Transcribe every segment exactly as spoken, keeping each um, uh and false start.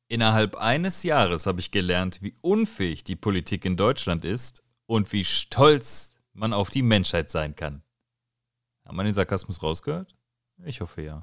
Innerhalb eines Jahres habe ich gelernt, wie unfähig die Politik in Deutschland ist und wie stolz man auf die Menschheit sein kann. Hat man den Sarkasmus rausgehört? Ich hoffe ja.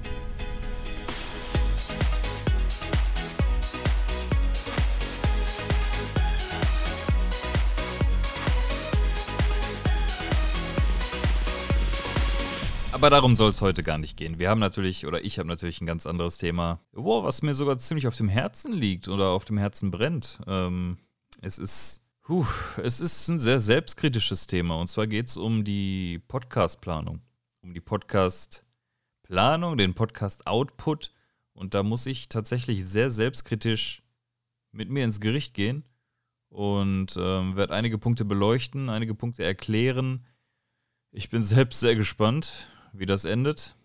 Aber darum soll es heute gar nicht gehen. Wir haben natürlich, oder ich habe natürlich ein ganz anderes Thema, wow, was mir sogar ziemlich auf dem Herzen liegt oder auf dem Herzen brennt. Ähm, es ist, puh, es ist ein sehr selbstkritisches Thema. Und zwar geht es um die Podcast-Planung. Um die Podcast-Planung, den Podcast-Output. Und da muss ich tatsächlich sehr selbstkritisch mit mir ins Gericht gehen und ähm, werde einige Punkte beleuchten, einige Punkte erklären. Ich bin selbst sehr gespannt, wie das endet.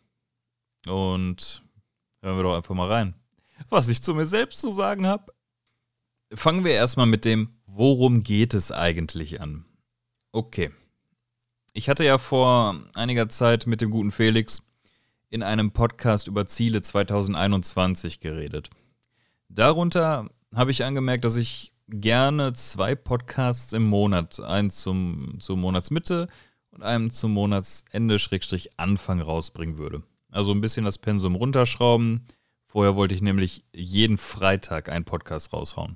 Und hören wir doch einfach mal rein, was ich zu mir selbst zu sagen habe. Fangen wir erstmal mit dem, worum geht es eigentlich an? Okay. Ich hatte ja vor einiger Zeit mit dem guten Felix in einem Podcast über Ziele zwanzig einundzwanzig geredet. Darunter habe ich angemerkt, dass ich gerne zwei Podcasts im Monat, einen zum, zur Monatsmitte und einem zum Monatsende Schrägstrich Anfang rausbringen würde. Also ein bisschen das Pensum runterschrauben. Vorher wollte ich nämlich jeden Freitag einen Podcast raushauen.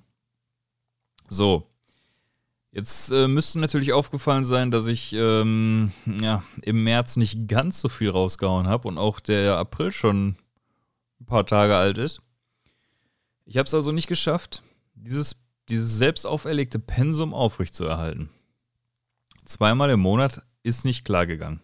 So, jetzt äh, müsste natürlich aufgefallen sein, dass ich ähm, ja, im März nicht ganz so viel rausgehauen habe und auch der April schon ein paar Tage alt ist. Ich habe es also nicht geschafft, dieses, dieses selbst auferlegte Pensum aufrechtzuerhalten. Zweimal im Monat ist nicht klar gegangen.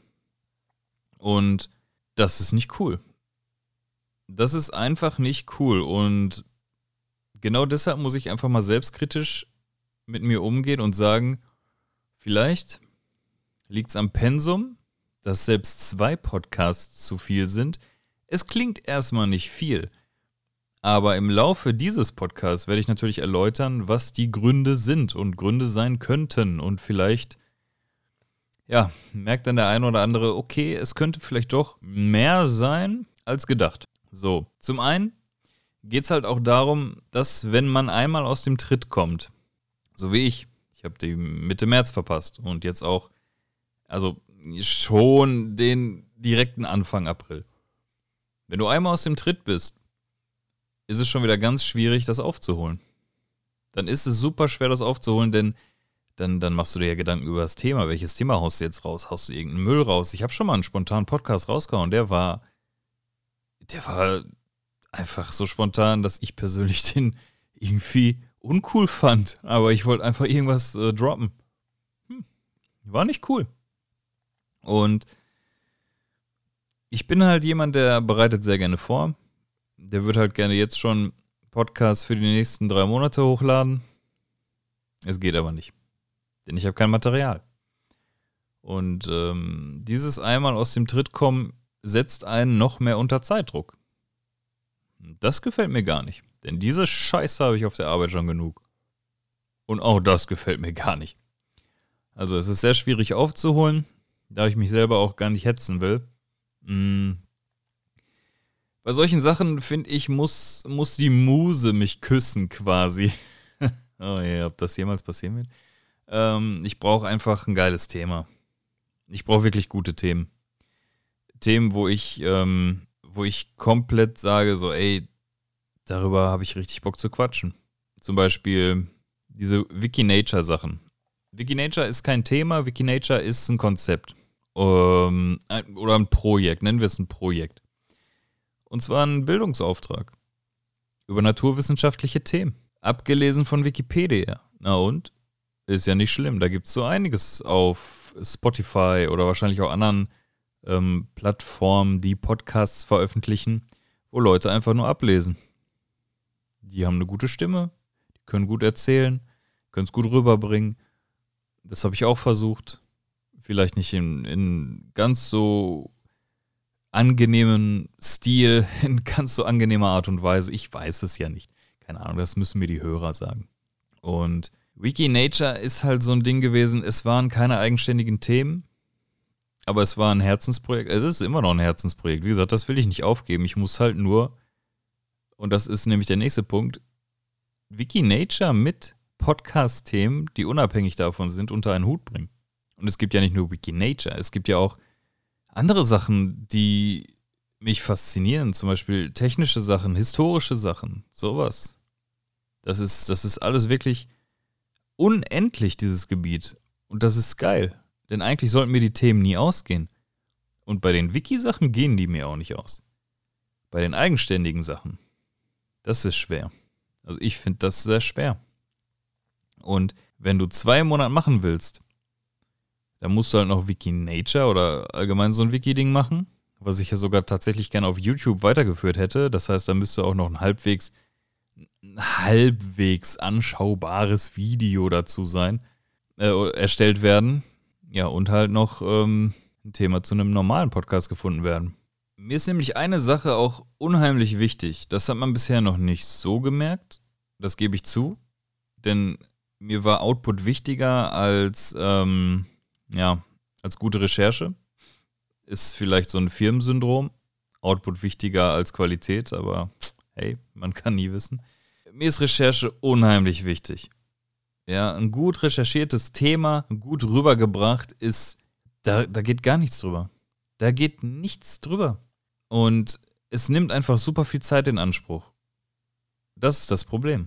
Und das ist nicht cool. Das ist einfach nicht cool. Und genau deshalb muss ich einfach mal selbstkritisch mit mir umgehen und sagen, vielleicht liegt es am Pensum, dass selbst zwei Podcasts zu viel sind. Es klingt erstmal nicht viel. Aber im Laufe dieses Podcasts werde ich natürlich erläutern, was die Gründe sind und Gründe sein könnten. Und vielleicht ja, merkt dann der eine oder andere, okay, es könnte vielleicht doch mehr sein als gedacht. So, zum einen geht es halt auch darum, dass wenn man einmal aus dem Tritt kommt, so wie ich, ich habe die Mitte März verpasst und jetzt auch, also schon den direkten Anfang April. Wenn du einmal aus dem Tritt bist, ist es schon wieder ganz schwierig, das aufzuholen. Dann ist es super schwer, das aufzuholen, denn Dann, dann machst du dir ja Gedanken über das Thema. Welches Thema haust du jetzt raus? Haust du irgendeinen Müll raus? Ich habe schon mal einen spontanen Podcast rausgehauen. Der war, der war einfach so spontan, dass ich persönlich den irgendwie uncool fand. Aber ich wollte einfach irgendwas äh, droppen. Hm, war nicht cool. Und ich bin halt jemand, der bereitet sehr gerne vor. Der wird halt gerne jetzt schon Podcasts für die nächsten drei Monate hochladen. Es geht aber nicht. Denn ich habe kein Material. Und ähm, dieses einmal aus dem Tritt kommen setzt einen noch mehr unter Zeitdruck. Das gefällt mir gar nicht. Denn diese Scheiße habe ich auf der Arbeit schon genug. Und auch das gefällt mir gar nicht. Also es ist sehr schwierig aufzuholen, da ich mich selber auch gar nicht hetzen will. Mm. Bei solchen Sachen, finde ich, muss, muss die Muse mich küssen quasi. Oh ja, ob das jemals passieren wird. Ähm, ich brauche einfach ein geiles Thema. Ich brauche wirklich gute Themen. Themen, wo ich, ähm, wo ich komplett sage, so, ey, darüber habe ich richtig Bock zu quatschen. Zum Beispiel diese Wikinature-Sachen. Wikinature ist kein Thema, Wikinature ist ein Konzept. Ähm, ein, oder ein Projekt, nennen wir es ein Projekt. Und zwar ein Bildungsauftrag über naturwissenschaftliche Themen. Abgelesen von Wikipedia. Na und? Ist ja nicht schlimm. Da gibt es so einiges auf Spotify oder wahrscheinlich auch anderen ähm, Plattformen, die Podcasts veröffentlichen, wo Leute einfach nur ablesen. Die haben eine gute Stimme, die können gut erzählen, können es gut rüberbringen. Das habe ich auch versucht. Vielleicht nicht in, in ganz so angenehmen Stil, in ganz so angenehmer Art und Weise. Ich weiß es ja nicht. Keine Ahnung, das müssen mir die Hörer sagen. Und Wikinature ist halt so ein Ding gewesen, es waren keine eigenständigen Themen, aber es war ein Herzensprojekt. Es ist immer noch ein Herzensprojekt. Wie gesagt, das will ich nicht aufgeben. Ich muss halt nur, und das ist nämlich der nächste Punkt, Wikinature mit Podcast-Themen, die unabhängig davon sind, unter einen Hut bringen. Und es gibt ja nicht nur Wikinature, es gibt ja auch andere Sachen, die mich faszinieren. Zum Beispiel technische Sachen, historische Sachen, sowas. Das ist, das ist alles wirklich unendlich, dieses Gebiet. Und das ist geil. Denn eigentlich sollten mir die Themen nie ausgehen. Und bei den Wiki-Sachen gehen die mir auch nicht aus. Bei den eigenständigen Sachen, das ist schwer. Also ich finde das sehr schwer. Und wenn du zwei im Monat machen willst, dann musst du halt noch Wikinature oder allgemein so ein Wiki-Ding machen, was ich ja sogar tatsächlich gerne auf YouTube weitergeführt hätte. Das heißt, da müsste auch noch ein halbwegs, ein halbwegs anschaubares Video dazu sein, äh, erstellt werden. Ja, und halt noch ähm, ein Thema zu einem normalen Podcast gefunden werden. Mir ist nämlich eine Sache auch unheimlich wichtig. Das hat man bisher noch nicht so gemerkt. Das gebe ich zu. Denn mir war Output wichtiger als, ähm, ja, als gute Recherche. Ist vielleicht so ein Firmensyndrom. Output wichtiger als Qualität, aber hey, man kann nie wissen. Mir ist Recherche unheimlich wichtig. Ja, ein gut recherchiertes Thema, gut rübergebracht ist, da, da geht gar nichts drüber. Da geht nichts drüber. Und es nimmt einfach super viel Zeit in Anspruch. Das ist das Problem.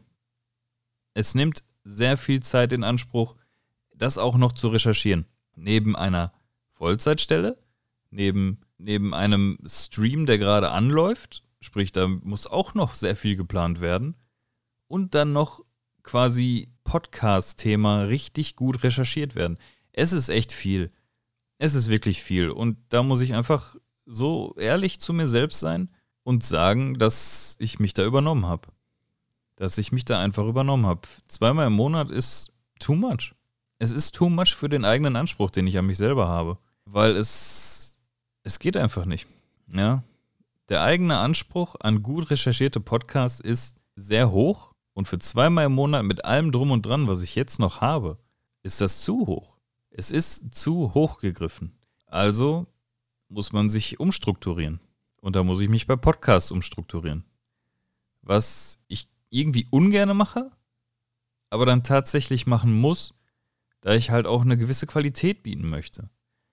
Es nimmt sehr viel Zeit in Anspruch, das auch noch zu recherchieren. Neben einer Vollzeitstelle, neben, neben einem Stream, der gerade anläuft, sprich, da muss auch noch sehr viel geplant werden. Und dann noch quasi Podcast-Thema richtig gut recherchiert werden. Es ist echt viel. Es ist wirklich viel. Und da muss ich einfach so ehrlich zu mir selbst sein und sagen, dass ich mich da übernommen habe. Dass ich mich da einfach übernommen habe. Zweimal im Monat ist too much. Es ist too much für den eigenen Anspruch, den ich an mich selber habe. Weil es, es geht einfach nicht. Ja? Der eigene Anspruch an gut recherchierte Podcasts ist sehr hoch. Und für zweimal im Monat mit allem drum und dran, was ich jetzt noch habe, ist das zu hoch. Es ist zu hoch gegriffen. Also muss man sich umstrukturieren. Und da muss ich mich bei Podcasts umstrukturieren. Was ich irgendwie ungerne mache, aber dann tatsächlich machen muss, da ich halt auch eine gewisse Qualität bieten möchte.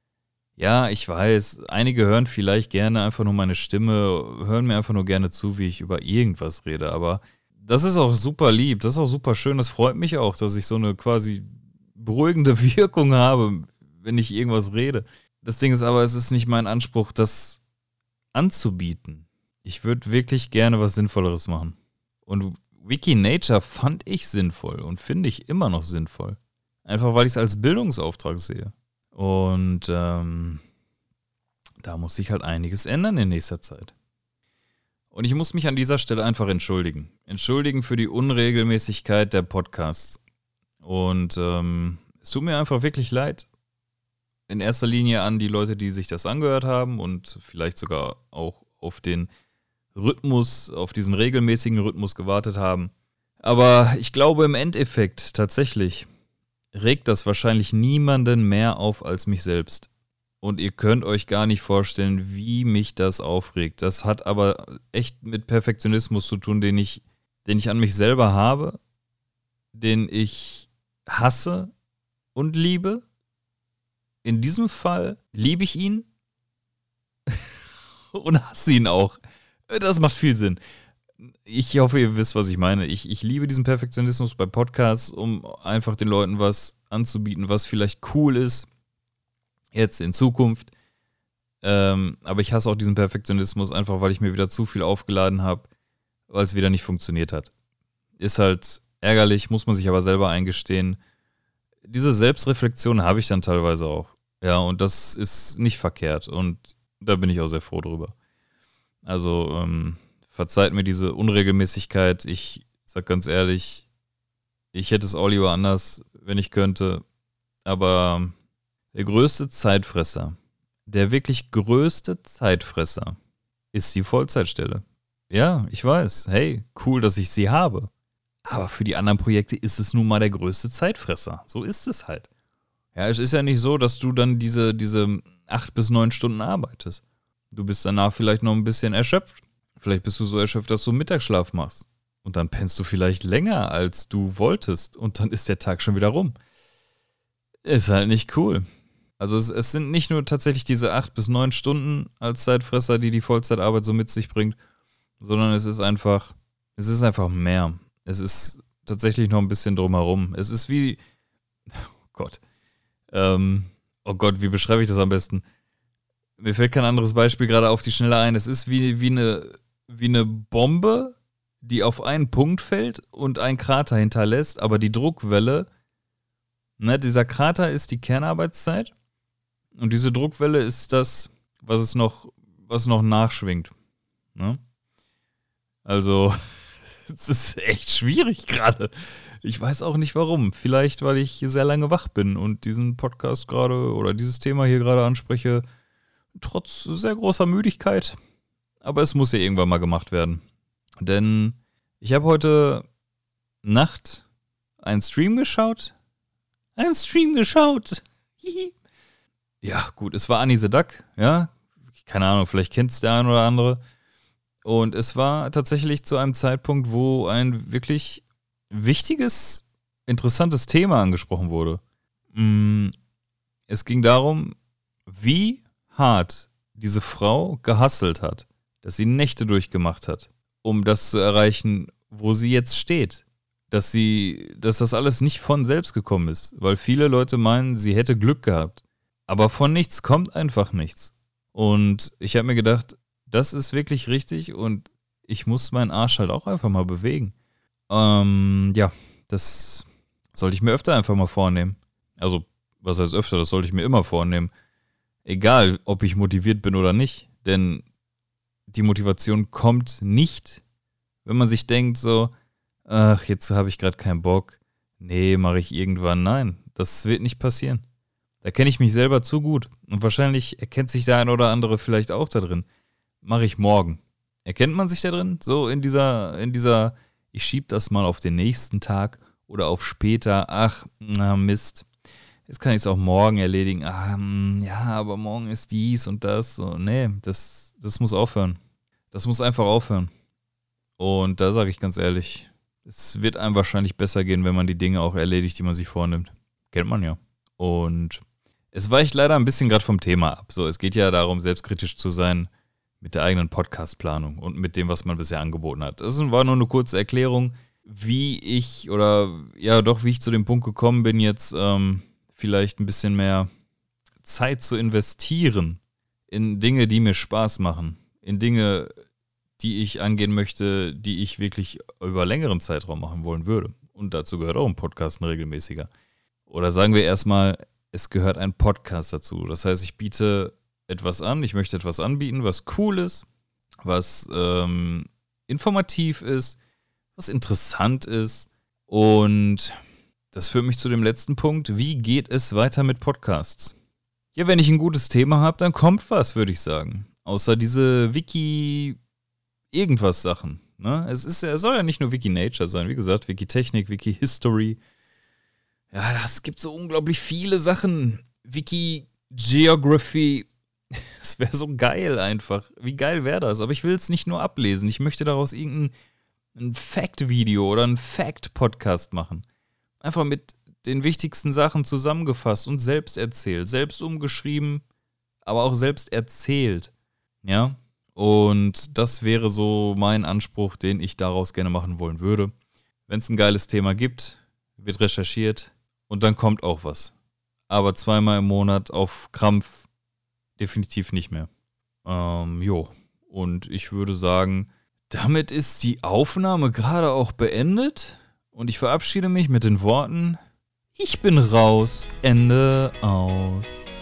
Ja, ich weiß, einige hören vielleicht gerne einfach nur meine Stimme, hören mir einfach nur gerne zu, wie ich über irgendwas rede, aber das ist auch super lieb, das ist auch super schön, das freut mich auch, dass ich so eine quasi beruhigende Wirkung habe, wenn ich irgendwas rede. Das Ding ist aber, es ist nicht mein Anspruch, das anzubieten. Ich würde wirklich gerne was Sinnvolleres machen. Und Wikinature fand ich sinnvoll und finde ich immer noch sinnvoll. Einfach weil ich es als Bildungsauftrag sehe. Und ähm, da muss sich halt einiges ändern in nächster Zeit. Und ich muss mich an dieser Stelle einfach entschuldigen. Entschuldigen für die Unregelmäßigkeit der Podcasts. Und ähm, es tut mir einfach wirklich leid. In erster Linie an die Leute, die sich das angehört haben und vielleicht sogar auch auf den Rhythmus, auf diesen regelmäßigen Rhythmus gewartet haben. Aber ich glaube im Endeffekt tatsächlich regt das wahrscheinlich niemanden mehr auf als mich selbst. Und ihr könnt euch gar nicht vorstellen, wie mich das aufregt. Das hat aber echt mit Perfektionismus zu tun, den ich, den ich an mich selber habe, den ich hasse und liebe. In diesem Fall liebe ich ihn und hasse ihn auch. Das macht viel Sinn. Ich hoffe, ihr wisst, was ich meine. Ich, ich liebe diesen Perfektionismus bei Podcasts, um einfach den Leuten was anzubieten, was vielleicht cool ist, jetzt in Zukunft. Ähm, aber ich hasse auch diesen Perfektionismus, einfach weil ich mir wieder zu viel aufgeladen habe, weil es wieder nicht funktioniert hat. Ist halt ärgerlich, muss man sich aber selber eingestehen. Diese Selbstreflexion habe ich dann teilweise auch. Ja, und das ist nicht verkehrt. Und da bin ich auch sehr froh drüber. Also, ähm, verzeiht mir diese Unregelmäßigkeit. Ich sag ganz ehrlich, ich hätte es auch lieber anders, wenn ich könnte. Aber der größte Zeitfresser, der wirklich größte Zeitfresser ist die Vollzeitstelle. Ja, ich weiß. Hey, cool, dass ich sie habe. Aber für die anderen Projekte ist es nun mal der größte Zeitfresser. So ist es halt. Ja, es ist ja nicht so, dass du dann diese, diese acht bis neun Stunden arbeitest. Du bist danach vielleicht noch ein bisschen erschöpft. Vielleicht bist du so erschöpft, dass du Mittagsschlaf machst. Und dann pennst du vielleicht länger, als du wolltest. Und dann ist der Tag schon wieder rum. Ist halt nicht cool. Also es, es sind nicht nur tatsächlich diese acht bis neun Stunden als Zeitfresser, die die Vollzeitarbeit so mit sich bringt, sondern es ist einfach, es ist einfach mehr. Es ist tatsächlich noch ein bisschen drumherum. Es ist wie, oh Gott, ähm, oh Gott, wie beschreibe ich das am besten? Mir fällt kein anderes Beispiel gerade auf die Schnelle ein. Es ist wie, wie, eine, wie eine Bombe, die auf einen Punkt fällt und einen Krater hinterlässt, aber die Druckwelle, ne, dieser Krater ist die Kernarbeitszeit und diese Druckwelle ist das, was es noch, was noch nachschwingt. Ne? Also, es ist echt schwierig gerade. Ich weiß auch nicht warum. Vielleicht, weil ich sehr lange wach bin und diesen Podcast gerade oder dieses Thema hier gerade anspreche, trotz sehr großer Müdigkeit. Aber es muss ja irgendwann mal gemacht werden. Denn ich habe heute Nacht einen Stream geschaut. Einen Stream geschaut. Ja, gut, es war Annie the Duck, ja. Keine Ahnung, vielleicht kennt es der ein oder andere. Und es war tatsächlich zu einem Zeitpunkt, wo ein wirklich wichtiges, interessantes Thema angesprochen wurde. Es ging darum, wie hart diese Frau gehustelt hat, dass sie Nächte durchgemacht hat, um das zu erreichen, wo sie jetzt steht. Dass sie, dass das alles nicht von selbst gekommen ist. Weil viele Leute meinen, sie hätte Glück gehabt. Aber von nichts kommt einfach nichts. Und ich habe mir gedacht, das ist wirklich richtig und ich muss meinen Arsch halt auch einfach mal bewegen. Ähm, ja, das sollte ich mir öfter einfach mal vornehmen. Also, was heißt öfter, das sollte ich mir immer vornehmen. Egal, ob ich motiviert bin oder nicht. Denn die Motivation kommt nicht, wenn man sich denkt so, ach, jetzt habe ich gerade keinen Bock. Nee, mache ich irgendwann. Nein, das wird nicht passieren. Da kenne ich mich selber zu gut. Und wahrscheinlich erkennt sich der ein oder andere vielleicht auch da drin. Mache ich morgen. Erkennt man sich da drin? So in dieser, in dieser, ich schieb das mal auf den nächsten Tag oder auf später. Ach, na Mist. Jetzt kann ich es auch morgen erledigen. Ah, ja, aber morgen ist dies und das. So, nee, das, das muss aufhören. Das muss einfach aufhören. Und da sage ich ganz ehrlich, es wird einem wahrscheinlich besser gehen, wenn man die Dinge auch erledigt, die man sich vornimmt. Kennt man ja. Und es weicht leider ein bisschen gerade vom Thema ab. So, es geht ja darum, selbstkritisch zu sein mit der eigenen Podcast-Planung und mit dem, was man bisher angeboten hat. Das war nur eine kurze Erklärung, wie ich oder ja doch, wie ich zu dem Punkt gekommen bin, jetzt ähm, vielleicht ein bisschen mehr Zeit zu investieren in Dinge, die mir Spaß machen, in Dinge, die ich angehen möchte, die ich wirklich über längeren Zeitraum machen wollen würde. Und dazu gehört auch ein Podcast, ein regelmäßiger. Oder sagen wir erstmal, es gehört ein Podcast dazu. Das heißt, ich biete etwas an, ich möchte etwas anbieten, was cool ist, was ähm, informativ ist, was interessant ist. Und das führt mich zu dem letzten Punkt. Wie geht es weiter mit Podcasts? Ja, wenn ich ein gutes Thema habe, dann kommt was, würde ich sagen. Außer diese Wiki-Irgendwas-Sachen. Ne? Es ist, es soll ja nicht nur Wiki-Nature sein. Wie gesagt, Wiki-Technik, Wiki-History. Ja, das gibt so unglaublich viele Sachen. Wiki-Geography. Das wäre so geil einfach. Wie geil wäre das? Aber ich will es nicht nur ablesen. Ich möchte daraus irgendein Fact-Video oder einen Fact-Podcast machen. Einfach mit den wichtigsten Sachen zusammengefasst und selbst erzählt. Selbst umgeschrieben, aber auch selbst erzählt. Ja? Und das wäre so mein Anspruch, den ich daraus gerne machen wollen würde. Wenn es ein geiles Thema gibt, wird recherchiert und dann kommt auch was. Aber zweimal im Monat auf Krampf definitiv nicht mehr. Ähm, jo. Und ich würde sagen, damit ist die Aufnahme gerade auch beendet. Und ich verabschiede mich mit den Worten: Ich bin raus, Ende aus.